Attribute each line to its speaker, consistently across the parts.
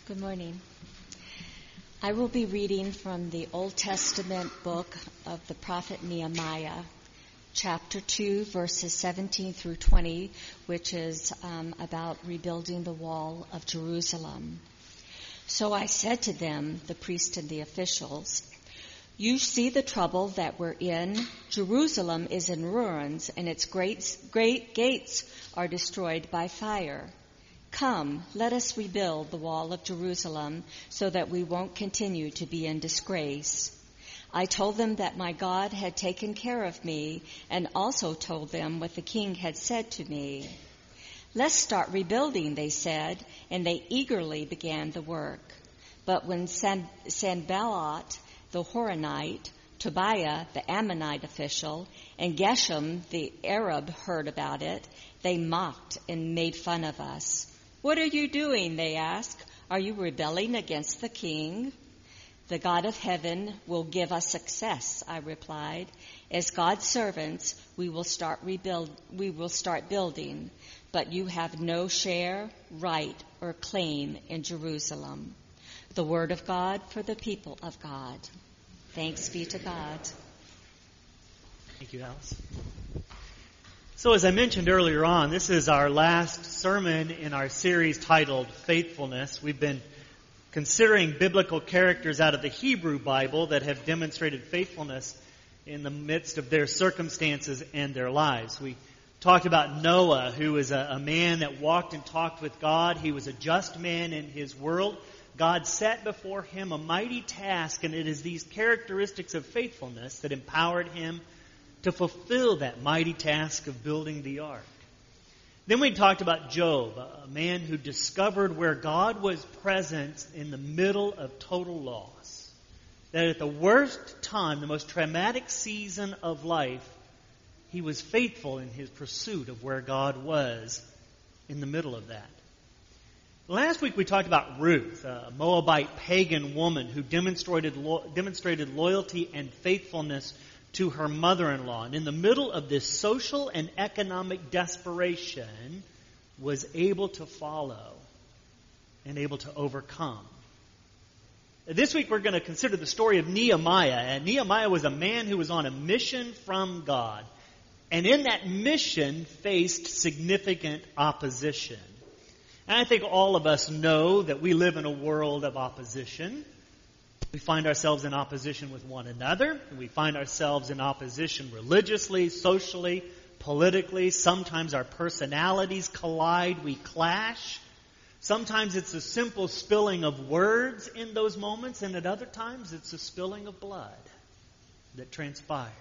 Speaker 1: Good morning. I will be reading from the Old Testament book of the prophet Nehemiah, chapter 2, verses 17 through 20, which is about rebuilding the wall of Jerusalem. So I said to them, the priests and the officials, "You see the trouble that we're in. Jerusalem is in ruins, and its great gates are destroyed by fire. Come, let us rebuild the wall of Jerusalem so that we won't continue to be in disgrace." I told them that my God had taken care of me, and also told them what the king had said to me. "Let's start rebuilding," they said, and they eagerly began the work. But when Sanballat the Horonite, Tobiah the Ammonite official, and Geshem the Arab heard about it, they mocked and made fun of us. "What are you doing?" they asked. "Are you rebelling against the king?" "The God of heaven will give us success," I replied. "As God's servants, we will start building, but you have no share, right, or claim in Jerusalem." The word of God for the people of God. Thanks be to God.
Speaker 2: Thank you, Alice. So as I mentioned earlier on, this is our last sermon in our series titled Faithfulness. We've been considering biblical characters out of the Hebrew Bible that have demonstrated faithfulness in the midst of their circumstances and their lives. We talked about Noah, who was a man that walked and talked with God. He was a just man in his world. God set before him a mighty task, and it is these characteristics of faithfulness that empowered him to fulfill that mighty task of building the ark. Then we talked about Job, a man who discovered where God was present in the middle of total loss. That at the worst time, the most traumatic season of life, he was faithful in his pursuit of where God was in the middle of that. Last week we talked about Ruth, a Moabite pagan woman who demonstrated loyalty and faithfulness to her mother-in-law, and in the middle of this social and economic desperation was able to follow and able to overcome. This week we're going to consider the story of Nehemiah, and Nehemiah was a man who was on a mission from God, and in that mission faced significant opposition. And I think all of us know that we live in a world of opposition. We find ourselves in opposition with one another. We find ourselves in opposition religiously, socially, politically. Sometimes our personalities collide. We clash. Sometimes it's a simple spilling of words in those moments, and at other times it's a spilling of blood that transpires.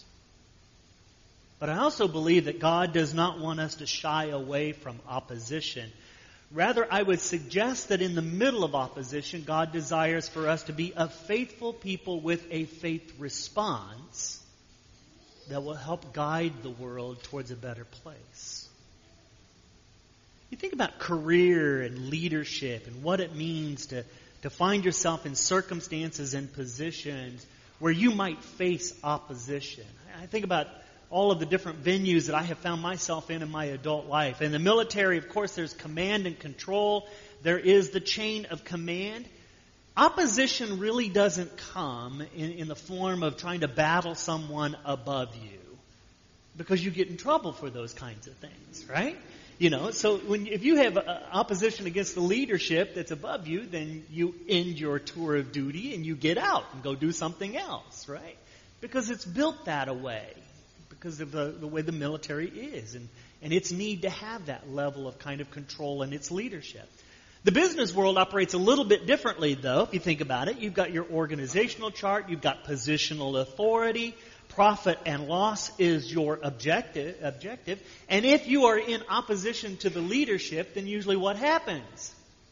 Speaker 2: But I also believe that God does not want us to shy away from opposition. Rather, I would suggest that in the middle of opposition, God desires for us to be a faithful people with a faith response that will help guide the world towards a better place. You think about career and leadership and what it means to find yourself in circumstances and positions where you might face opposition. I think about all of the different venues that I have found myself in my adult life. In the military, of course, there's command and control. There is the chain of command. Opposition really doesn't come in the form of trying to battle someone above you, because you get in trouble for those kinds of things, right? So if you have opposition against the leadership that's above you, then you end your tour of duty and you get out and go do something else, right? Because it's built that way, because of the way the military is and its need to have that level of kind of control in its leadership. The business world operates a little bit differently, though, if you think about it. You've got your organizational chart, you've got positional authority, profit and loss is your objective. And if you are in opposition to the leadership, then usually what happens?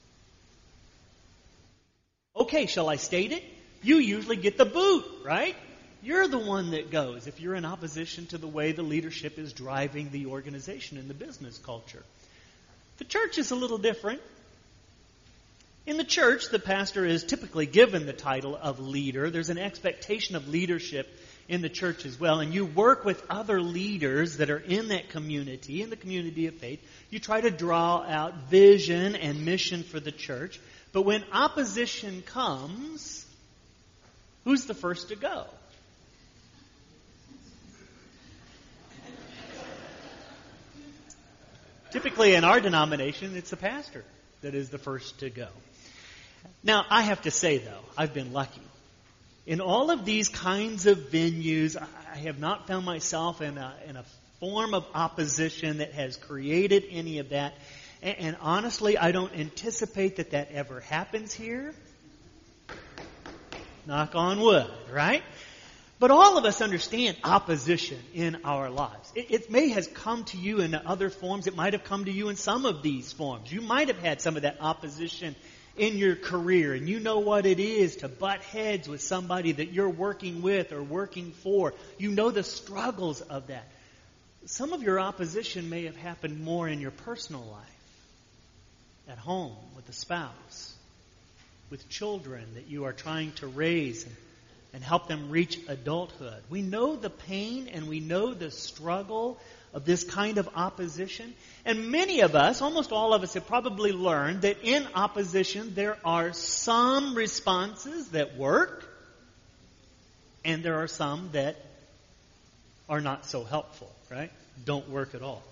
Speaker 2: Okay, shall I state it? You usually get the boot, right? You're the one that goes if you're in opposition to the way the leadership is driving the organization and the business culture. The church is a little different. In the church, the pastor is typically given the title of leader. There's an expectation of leadership in the church as well, and you work with other leaders that are in that community, in the community of faith. You try to draw out vision and mission for the church. But when opposition comes, who's the first to go? Typically in our denomination, it's the pastor that is the first to go. Now, I have to say, though, I've been lucky. In all of these kinds of venues, I have not found myself in a form of opposition that has created any of that. And honestly, I don't anticipate that ever happens here. Knock on wood, right? But all of us understand opposition in our lives. It may have come to you in other forms. It might have come to you in some of these forms. You might have had some of that opposition in your career, and you know what it is to butt heads with somebody that you're working with or working for. You know the struggles of that. Some of your opposition may have happened more in your personal life, at home, with a spouse, with children that you are trying to raise and help them reach adulthood. We know the pain and we know the struggle of this kind of opposition. And many of us, almost all of us, have probably learned that in opposition there are some responses that work and there are some that are not so helpful, right? Don't work at all.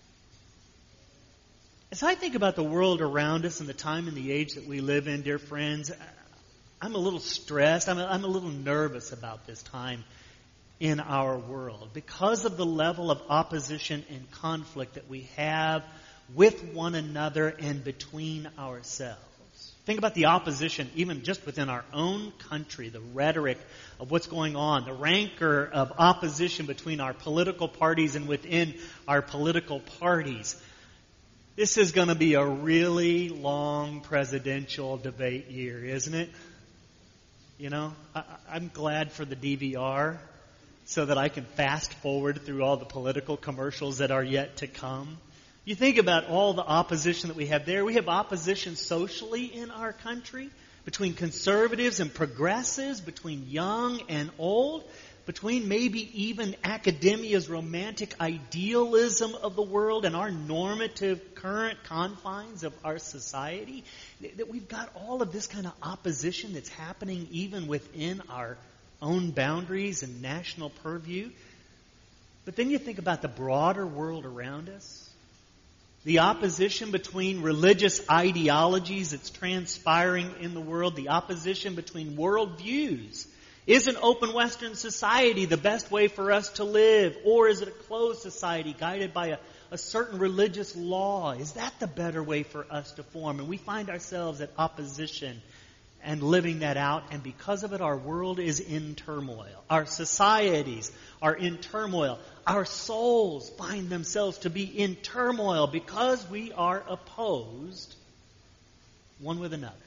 Speaker 2: As I think about the world around us and the time and the age that we live in, dear friends, I'm a little stressed. I'm a little nervous about this time in our world because of the level of opposition and conflict that we have with one another and between ourselves. Think about the opposition even just within our own country, the rhetoric of what's going on, the rancor of opposition between our political parties and within our political parties. This is going to be a really long presidential debate year, isn't it? You know, I'm glad for the DVR so that I can fast forward through all the political commercials that are yet to come. You think about all the opposition that we have there. We have opposition socially in our country between conservatives and progressives, between young and old, between maybe even academia's romantic idealism of the world and our normative current confines of our society. That we've got all of this kind of opposition that's happening even within our own boundaries and national purview. But then you think about the broader world around us. The opposition between religious ideologies that's transpiring in the world. The opposition between worldviews. Is an open Western society the best way for us to live? Or is it a closed society guided by a certain religious law? Is that the better way for us to form? And we find ourselves at opposition and living that out. And because of it, our world is in turmoil. Our societies are in turmoil. Our souls find themselves to be in turmoil because we are opposed one with another.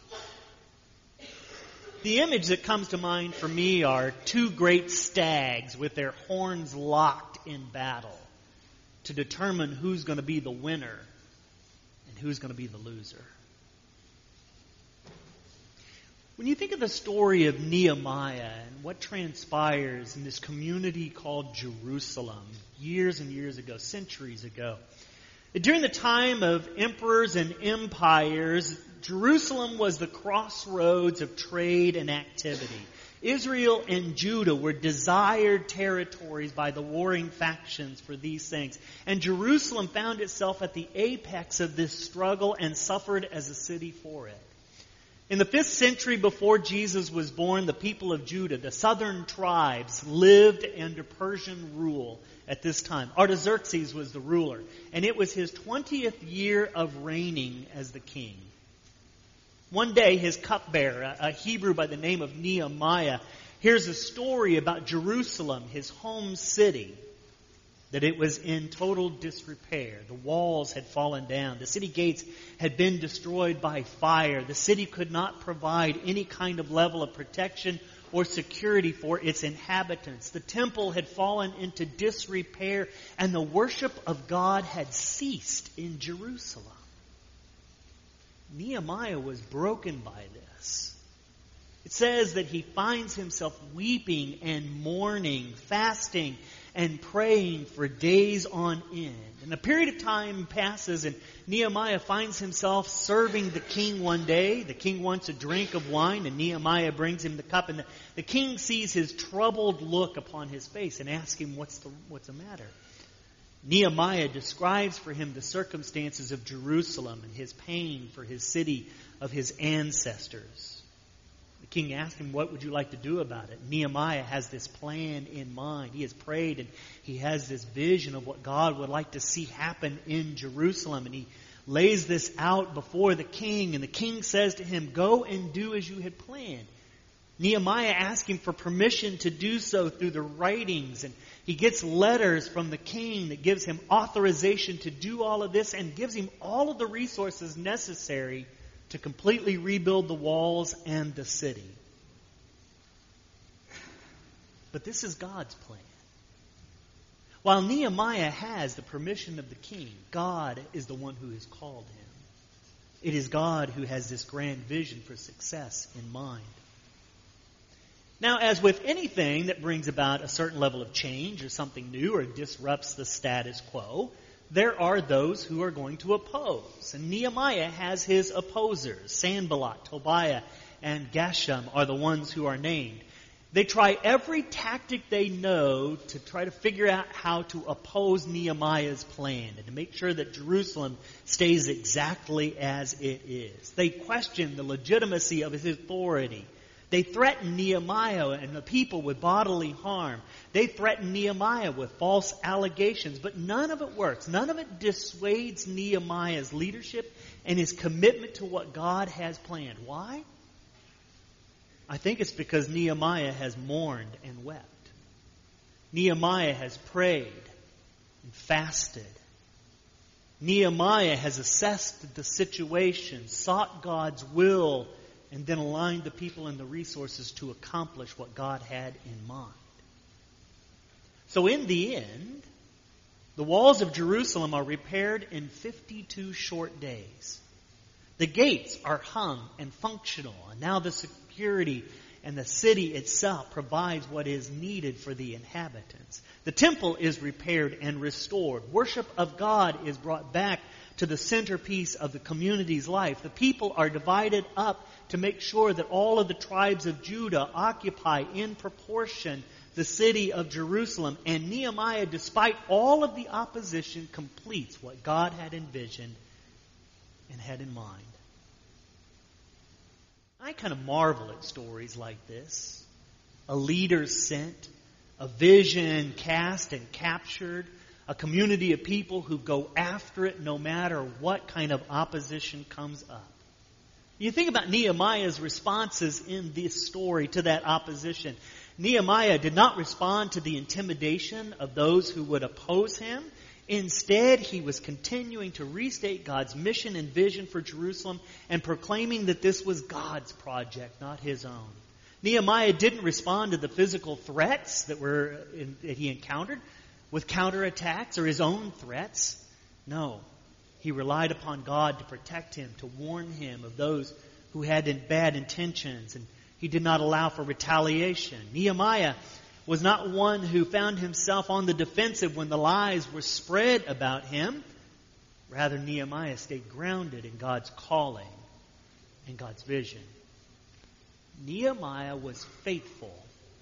Speaker 2: The image that comes to mind for me are two great stags with their horns locked in battle to determine who's going to be the winner and who's going to be the loser. When you think of the story of Nehemiah and what transpires in this community called Jerusalem years and years ago, centuries ago, during the time of emperors and empires, Jerusalem was the crossroads of trade and activity. Israel and Judah were desired territories by the warring factions for these things. And Jerusalem found itself at the apex of this struggle and suffered as a city for it. In the 5th century before Jesus was born, the people of Judah, the southern tribes, lived under Persian rule at this time. Artaxerxes was the ruler, and it was his 20th year of reigning as the king. One day, his cupbearer, a Hebrew by the name of Nehemiah, hears a story about Jerusalem, his home city, that it was in total disrepair. The walls had fallen down. The city gates had been destroyed by fire. The city could not provide any kind of level of protection or security for its inhabitants. The temple had fallen into disrepair, and the worship of God had ceased in Jerusalem. Nehemiah was broken by this. It says that he finds himself weeping and mourning, fasting and praying for days on end. And a period of time passes, and Nehemiah finds himself serving the king one day. The king wants a drink of wine, and Nehemiah brings him the cup. And the king sees his troubled look upon his face and asks him, what's the matter? Nehemiah describes for him the circumstances of Jerusalem and his pain for his city of his ancestors. The king asked him, what would you like to do about it? Nehemiah has this plan in mind. He has prayed and he has this vision of what God would like to see happen in Jerusalem. And he lays this out before the king. And the king says to him, go and do as you had planned. Nehemiah asks him for permission to do so through the writings. And he gets letters from the king that gives him authorization to do all of this and gives him all of the resources necessary to completely rebuild the walls and the city. But this is God's plan. While Nehemiah has the permission of the king, God is the one who has called him. It is God who has this grand vision for success in mind. Now, as with anything that brings about a certain level of change or something new or disrupts the status quo, there are those who are going to oppose. And Nehemiah has his opposers. Sanballat, Tobiah, and Geshem are the ones who are named. They try every tactic they know to try to figure out how to oppose Nehemiah's plan and to make sure that Jerusalem stays exactly as it is. They question the legitimacy of his authority. They threaten Nehemiah and the people with bodily harm. They threaten Nehemiah with false allegations. But none of it works. None of it dissuades Nehemiah's leadership and his commitment to what God has planned. Why? I think it's because Nehemiah has mourned and wept. Nehemiah has prayed and fasted. Nehemiah has assessed the situation, sought God's will, and then aligned the people and the resources to accomplish what God had in mind. So in the end, the walls of Jerusalem are repaired in 52 short days. The gates are hung and functional, and now the security and the city itself provides what is needed for the inhabitants. The temple is repaired and restored. Worship of God is brought back to the centerpiece of the community's life. The people are divided up to make sure that all of the tribes of Judah occupy in proportion the city of Jerusalem. And Nehemiah, despite all of the opposition, completes what God had envisioned and had in mind. I kind of marvel at stories like this. A leader sent, a vision cast and captured, a community of people who go after it no matter what kind of opposition comes up. You think about Nehemiah's responses in this story to that opposition. Nehemiah did not respond to the intimidation of those who would oppose him. Instead, he was continuing to restate God's mission and vision for Jerusalem and proclaiming that this was God's project, not his own. Nehemiah didn't respond to the physical threats that he encountered with counterattacks or his own threats. No, he relied upon God to protect him, to warn him of those who had bad intentions, and he did not allow for retaliation. Nehemiah was not one who found himself on the defensive when the lies were spread about him. Rather, Nehemiah stayed grounded in God's calling and God's vision. Nehemiah was faithful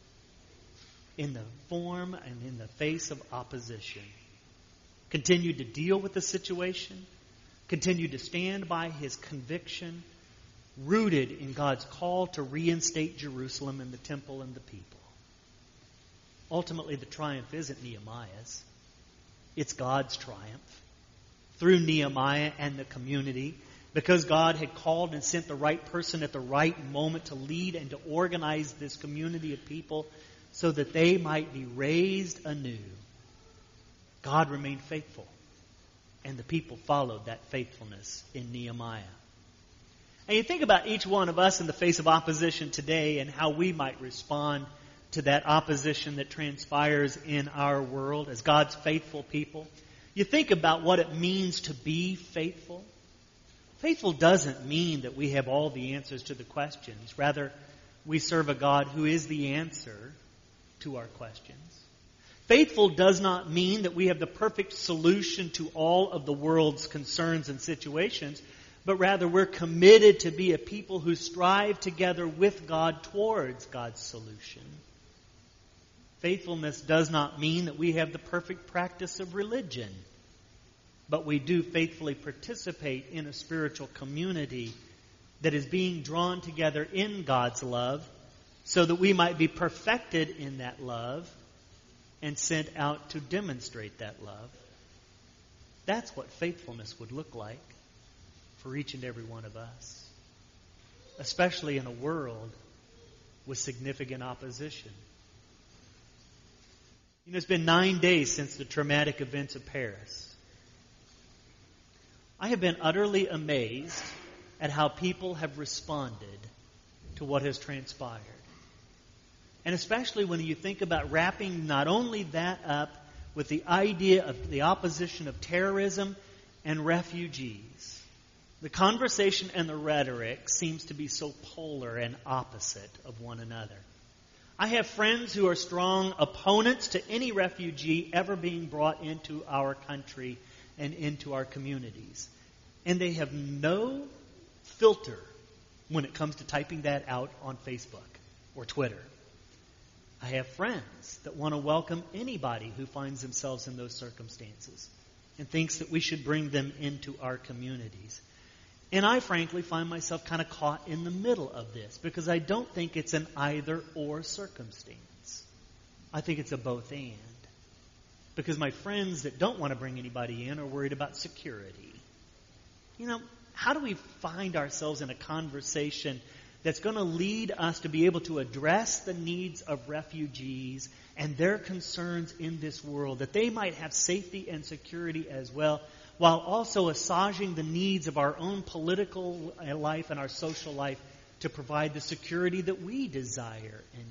Speaker 2: in the form and in the face of opposition. Continued to deal with the situation. Continued to stand by his conviction, rooted in God's call to reinstate Jerusalem and the temple and the people. Ultimately, the triumph isn't Nehemiah's. It's God's triumph. Through Nehemiah and the community, because God had called and sent the right person at the right moment to lead and to organize this community of people so that they might be raised anew. God remained faithful, and the people followed that faithfulness in Nehemiah. And you think about each one of us in the face of opposition today and how we might respond to that opposition that transpires in our world as God's faithful people. You think about what it means to be faithful. Faithful doesn't mean that we have all the answers to the questions. Rather, we serve a God who is the answer to our questions. Faithful does not mean that we have the perfect solution to all of the world's concerns and situations, but rather we're committed to be a people who strive together with God towards God's solution. Faithfulness does not mean that we have the perfect practice of religion, but we do faithfully participate in a spiritual community that is being drawn together in God's love so that we might be perfected in that love and sent out to demonstrate that love. That's what faithfulness would look like for each and every one of us, especially in a world with significant opposition. You know, it's been 9 days since the traumatic events of Paris. I have been utterly amazed at how people have responded to what has transpired. And especially when you think about wrapping not only that up with the idea of the opposition of terrorism and refugees. The conversation and the rhetoric seems to be so polar and opposite of one another. I have friends who are strong opponents to any refugee ever being brought into our country and into our communities. And they have no filter when it comes to typing that out on Facebook or Twitter. I have friends that want to welcome anybody who finds themselves in those circumstances and thinks that we should bring them into our communities. And I frankly find myself kind of caught in the middle of this because I don't think it's an either-or circumstance. I think it's a both-and. Because my friends that don't want to bring anybody in are worried about security. You know, how do we find ourselves in a conversation that's going to lead us to be able to address the needs of refugees and their concerns in this world, that they might have safety and security as well, while also assuaging the needs of our own political life and our social life to provide the security that we desire and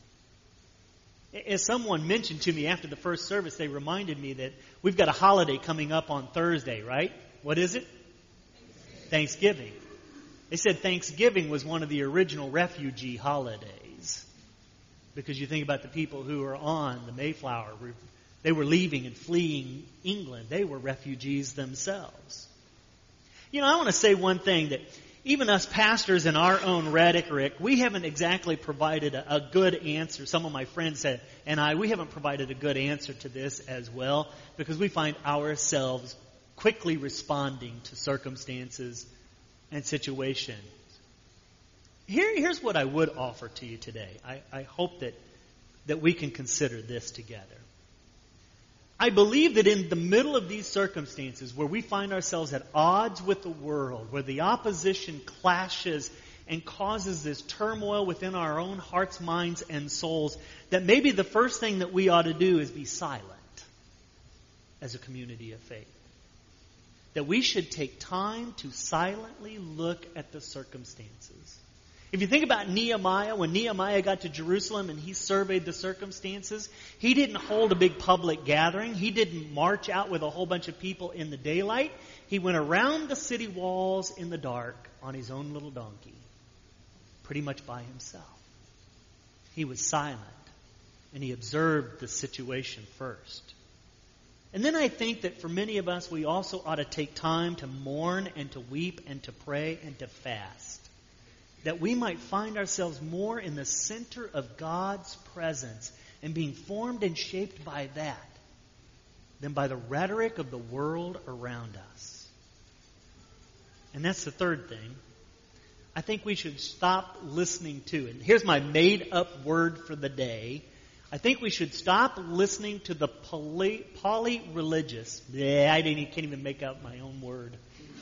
Speaker 2: need. As someone mentioned to me after the first service, they reminded me that we've got a holiday coming up on Thursday, right? What is it? Thanksgiving. They said Thanksgiving was one of the original refugee holidays. Because you think about the people who were on the Mayflower, they were leaving and fleeing England. They were refugees themselves. You know, I want to say one thing, that even us pastors in our own rhetoric, we haven't exactly provided a good answer. Some of my friends said, we haven't provided a good answer to this as well, because we find ourselves quickly responding to circumstances and situations. Here's what I would offer to you today. I hope that we can consider this together. I believe that in the middle of these circumstances where we find ourselves at odds with the world, where the opposition clashes and causes this turmoil within our own hearts, minds, and souls, that maybe the first thing that we ought to do is be silent as a community of faith. That we should take time to silently look at the circumstances. If you think about Nehemiah, when Nehemiah got to Jerusalem and he surveyed the circumstances, he didn't hold a big public gathering. He didn't march out with a whole bunch of people in the daylight. He went around the city walls in the dark on his own little donkey, pretty much by himself. He was silent, and he observed the situation first. And then I think that for many of us, we also ought to take time to mourn and to weep and to pray and to fast, that we might find ourselves more in the center of God's presence and being formed and shaped by that than by the rhetoric of the world around us. And that's the third thing. I think we should stop listening to, and here's my made-up word for the day, I think we should stop listening to the poly-religious. I can't even make out my own word.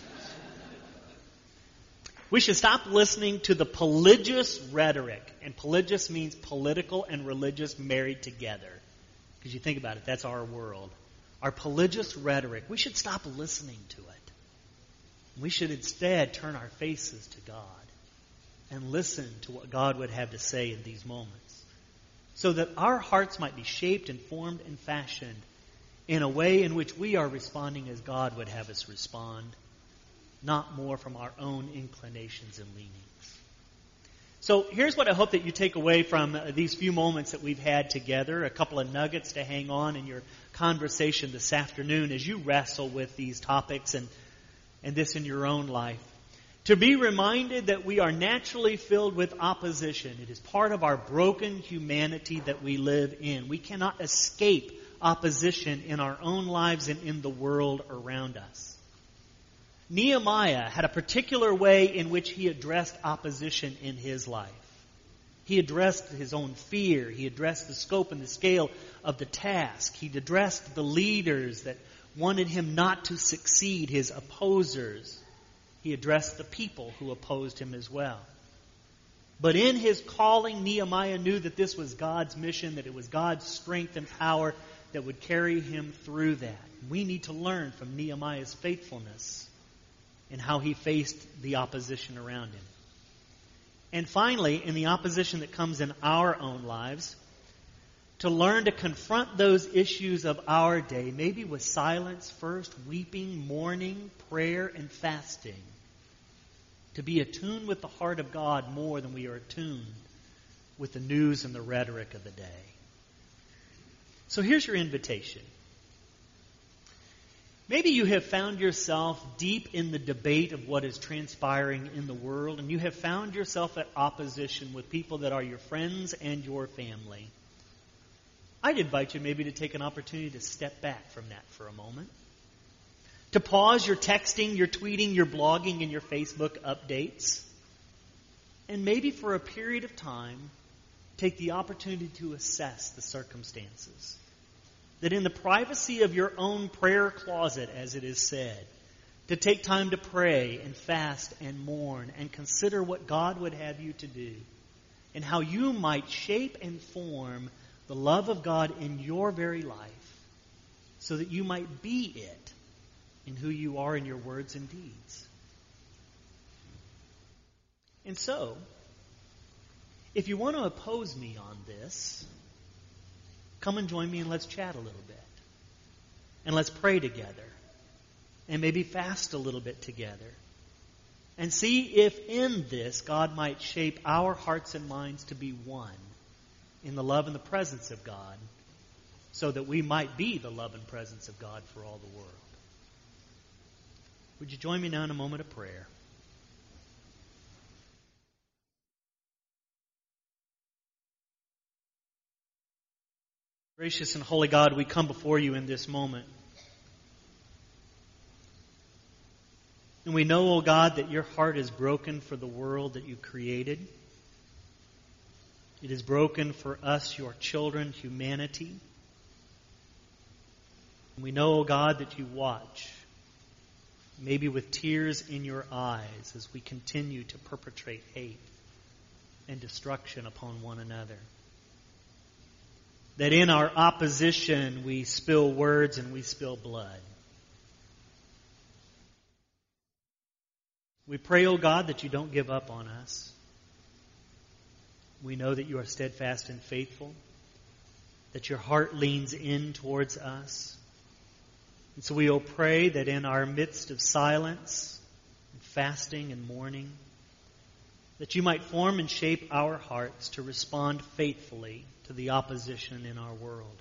Speaker 2: We should stop listening to the religious rhetoric. And religious means political and religious married together. Because you think about it, that's our world. Our religious rhetoric, we should stop listening to it. We should instead turn our faces to God and listen to what God would have to say in these moments, so that our hearts might be shaped and formed and fashioned in a way in which we are responding as God would have us respond, not more from our own inclinations and leanings. So here's what I hope that you take away from these few moments that we've had together, a couple of nuggets to hang on in your conversation this afternoon as you wrestle with these topics and this in your own life. To be reminded that we are naturally filled with opposition. It is part of our broken humanity that we live in. We cannot escape opposition in our own lives and in the world around us. Nehemiah had a particular way in which he addressed opposition in his life. He addressed his own fear. He addressed the scope and the scale of the task. He addressed the leaders that wanted him not to succeed, his opposers. He addressed the people who opposed him as well. But in his calling, Nehemiah knew that this was God's mission, that it was God's strength and power that would carry him through that. We need to learn from Nehemiah's faithfulness and how he faced the opposition around him. And finally, in the opposition that comes in our own lives, to learn to confront those issues of our day, maybe with silence first, weeping, mourning, prayer, and fasting. To be attuned with the heart of God more than we are attuned with the news and the rhetoric of the day. So here's your invitation. Maybe you have found yourself deep in the debate of what is transpiring in the world, and you have found yourself at opposition with people that are your friends and your family. I'd invite you maybe to take an opportunity to step back from that for a moment. To pause your texting, your tweeting, your blogging, and your Facebook updates. And maybe for a period of time, take the opportunity to assess the circumstances. That in the privacy of your own prayer closet, as it is said, to take time to pray and fast and mourn and consider what God would have you to do and how you might shape and form the love of God in your very life so that you might be it in who you are in your words and deeds. And so, if you want to oppose me on this, come and join me and let's chat a little bit. And let's pray together. And maybe fast a little bit together. And see if in this God might shape our hearts and minds to be one in the love and the presence of God, so that we might be the love and presence of God for all the world. Would you join me now in a moment of prayer? Gracious and holy God, we come before you in this moment. And we know, O God, that your heart is broken for the world that you created. It is broken for us, your children, humanity. And we know, O God, that you watch, maybe with tears in your eyes, as we continue to perpetrate hate and destruction upon one another. That in our opposition we spill words and we spill blood. We pray, O God, that you don't give up on us. We know that you are steadfast and faithful, that your heart leans in towards us. And so we will pray that in our midst of silence, and fasting and mourning, that you might form and shape our hearts to respond faithfully to the opposition in our world.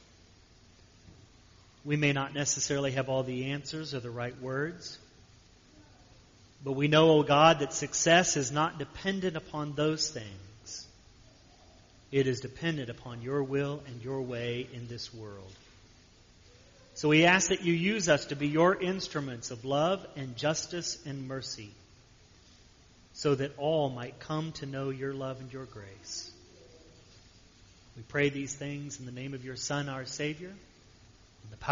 Speaker 2: We may not necessarily have all the answers or the right words, but we know, O God, that success is not dependent upon those things. It is dependent upon your will and your way in this world. So we ask that you use us to be your instruments of love and justice and mercy, so that all might come to know your love and your grace. We pray these things in the name of your Son, our Savior,